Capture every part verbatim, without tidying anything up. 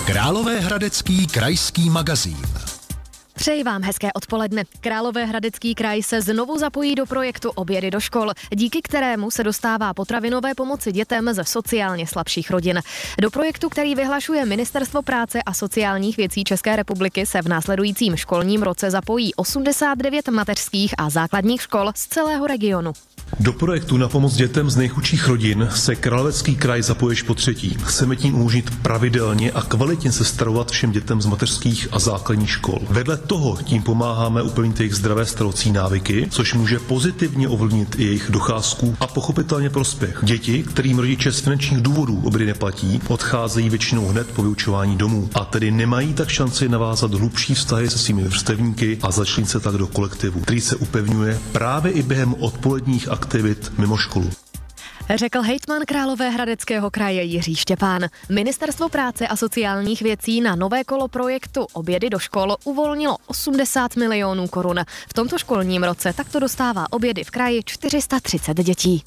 Královéhradecký krajský magazín. Přeji vám hezké odpoledne. Královéhradecký kraj se znovu zapojí do projektu Obědy do škol, díky kterému se dostává potravinové pomoci dětem ze sociálně slabších rodin. Do projektu, který vyhlašuje Ministerstvo práce a sociálních věcí České republiky, se v následujícím školním roce zapojí osmdesát devět mateřských a základních škol z celého regionu. Do projektu na pomoc dětem z nejchudších rodin se Královéhradecký kraj zapojí po třetí. Chceme tím umožnit pravidelně a kvalitně se stravovat všem dětem z mateřských a základních škol. Vedle toho tím pomáháme upevnit jejich zdravé stravovací návyky, což může pozitivně ovlivnit i jejich docházku a pochopitelně prospěch. Děti, kterým rodiče z finančních důvodů obědy neplatí, odcházejí většinou hned po vyučování domů a tedy nemají tak šanci navázat hlubší vztahy se svými vrstevníky a začlenit se tak do kolektivu, který se upevňuje právě i během odpoledních aktivit mimo školu. Řekl hejtman Královéhradeckého kraje Jiří Štěpán. Ministerstvo práce a sociálních věcí na nové kolo projektu Obědy do škol uvolnilo osmdesát milionů korun. V tomto školním roce takto dostává obědy v kraji čtyři sta třicet dětí.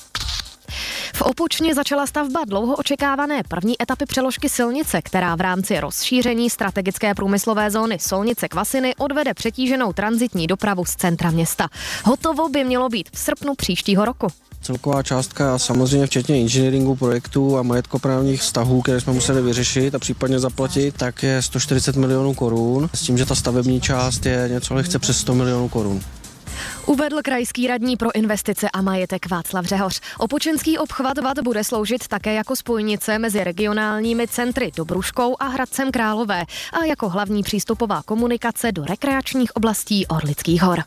V Opočně začala stavba dlouho očekávané první etapy přeložky silnice, která v rámci rozšíření strategické průmyslové zóny Solnice Kvasiny odvede přetíženou tranzitní dopravu z centra města. Hotovo by mělo být v srpnu příštího roku. Celková částka, samozřejmě včetně inženýringu projektů a majetkoprávních vztahů, které jsme museli vyřešit a případně zaplatit, tak je sto čtyřicet milionů korun, s tím, že ta stavební část je něco lehce přes sto milionů korun. Uvedl krajský radní pro investice a majetek Václav Řehoř. Opočenský obchvat V A T bude sloužit také jako spojnice mezi regionálními centry Dobruškou a Hradcem Králové a jako hlavní přístupová komunikace do rekreačních oblastí Orlických hor.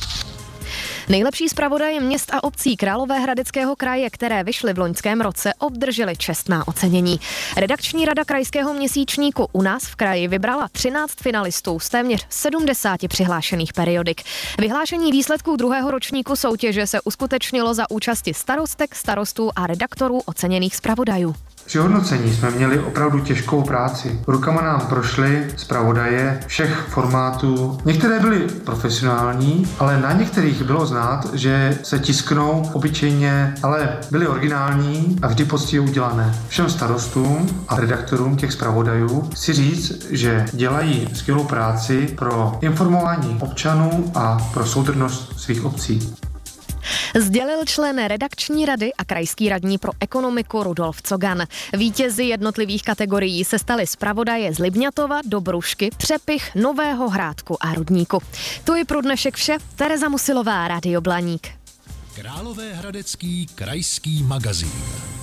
Nejlepší zpravodaje měst a obcí Královéhradeckého kraje, které vyšly v loňském roce, obdržely čestná ocenění. Redakční rada krajského měsíčníku U nás v kraji vybrala třináct finalistů z téměř sedmdesáti přihlášených periodik. Vyhlášení výsledků druhého ročníku soutěže se uskutečnilo za účasti starostek, starostů a redaktorů oceněných zpravodajů. Při hodnocení jsme měli opravdu těžkou práci. Rukama nám prošly zpravodaje všech formátů. Některé byly profesionální, ale na některých bylo znát, že se tisknou obyčejně, ale byly originální a vždy poctivě udělané. Všem starostům a redaktorům těch zpravodajů chci říct, že dělají skvělou práci pro informování občanů a pro soudržnost svých obcí. Sdělil člen redakční rady a krajský radní pro ekonomiku Rudolf Cogan. Vítězi jednotlivých kategorií se stali zpravodaje z Libňatova, Dobrušky, Přepych, Nového Hrádku a Rudníku. To je pro dnešek vše. Tereza Musilová, Rádio Blaník. Královéhradecký krajský magazín.